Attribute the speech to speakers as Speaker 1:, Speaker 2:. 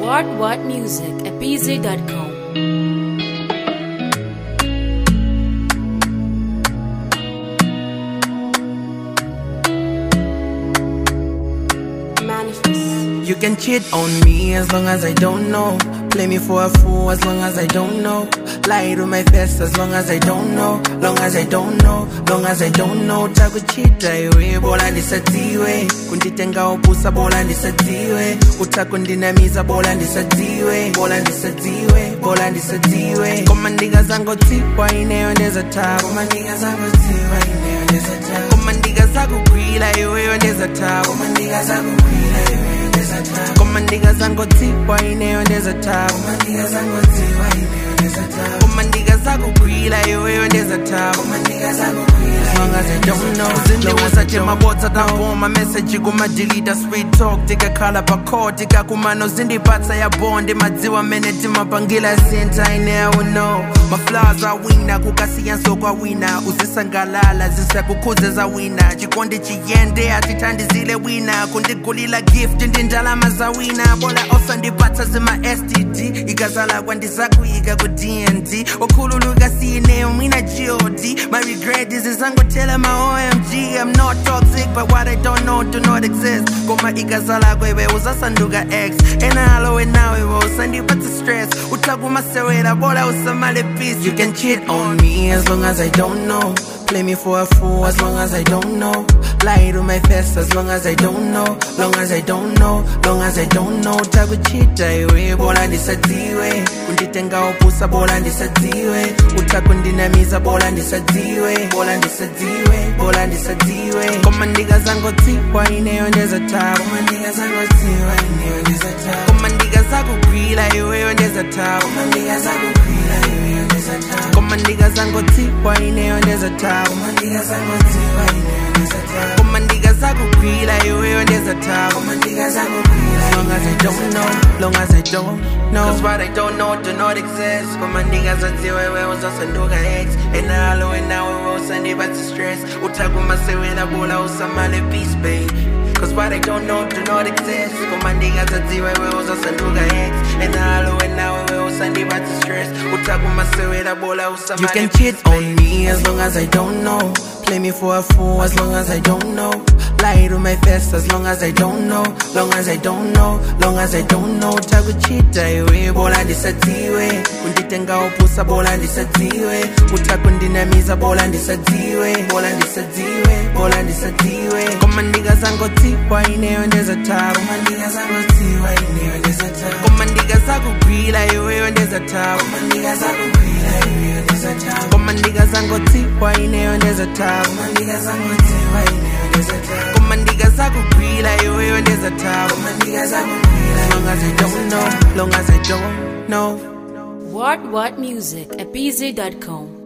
Speaker 1: What music at BZ.com.
Speaker 2: You can cheat on me as long as I don't know. Play me for a fool as long as I don't know. Lie to my face as long as I don't know. Long as I don't know, long as I don't know. Takuchita iwe, bola ndisatiwe. Kunditenga upusa, bola ndisatiwe. Utakundinamiza, bola ndisatiwe. Bola ndisatiwe, bola ndisatiwe. Koma ndiga zango tiwa ineyondeza tabu. Koma ndiga zango tiwa ineyondeza tabu. Koma ndiga zango kwila iwe yondeza tabu. Koma ndiga zango kwila iwe. Koma ndiga zango tiwa ineyondeza tabu. Koma ndiga zango tiwa ineyondeza tabu. Koma ndiga zango kwila iwe yondeza tabu. Koma ndiga zango kwila. As long as I don't know. Zindi wasache mabota tampoma message kuma delete sweet talk. Tika kala pako tika kumano zindi patsa ya bonde madziwa meneti mapangila senta ine I will know. My flaws are winner kukasi yanso kwa winner. Uzisangalala zisa kukuze za winner. Chikondi chiyende atitandi zile winner. Kundigulila gift ndindalama za winner. Bola osa ndipata zima STD. Igazala kwa ndizaku iga ku DND. Okululu gasine umina G.O.D. My regret is zango tell my OMG. I'm not toxic but what I don't know do not exist. Koma igazala kwewe uzasanduga X. Ena aloe nawe usandipata stress. Utaguma sewera bola usamale peace. You can cheat on me as long as I don't know. Play me for a fool as long as I don't know. Lie to my face as long as I don't know. Long as I don't know, long as I don't know. Takuchita iwe, bola ndisatiwe. Kunditenga upusa, bola ndisatiwe. Utakundinamiza, bola ndisatiwe. Bola ndisatiwe, bola ndisatiwe. Koma ndiga zango tiwa ineyondeza tabu. Koma ndiga zango tiwa ineyondeza tabu. Koma ndiga zango kwila iwe yondeza tabu. Koma ndiga zango kwila iwe yondeza tabu. Koma ndiga zango tiwa ineyondeza tabu. Koma ndiga zango tiwa ineyondeza tabu. Koma ndiga zango kwila iwe yondeza tabu. Koma ndiga zango kwila. As long as I don't know, long as I don't know. Cause what I don't know do not exist. Koma ndiga zanziwe we uzasanduga X. Ena aloe nawe we usandipata stress. Utaguma sewela bola usamale peace babe. Cause what I don't know do not exist. Koma ndiga zanziwe we uzasanduga X. Ena aloe nawe we usandipata stress. Utaguma sewela bola usamale. You can cheat on me as long as I don't know. Play me for a fool as long as I don't know. Lie to my face as long as I don't know. Long as I don't know, long as I don't know. Takuchita iwe, bola ndisatiwe. Kunditenga upusa, bola ndisatiwe. Utakundinamiza, bola ndisatiwe. Bola ndisatiwe, bola ndisatiwe. Koma ndiga zango tiwa ineyondeza tabu. Koma ndiga zango tiwa ineyondeza tabu. Koma ndiga zango kwila iwe yondeza tabu. Koma ndiga zango kwila iwe yondeza tabu. Koma ndiga zango tiwa ineyondeza tabu. Koma ndiga zango tiwa ineyondeza tabu. Koma ndiga zango kwila iwe yondeza tabu. Koma ndiga zango kwila. As long as I don't know, long as I don't know.
Speaker 1: What music at BZ.com.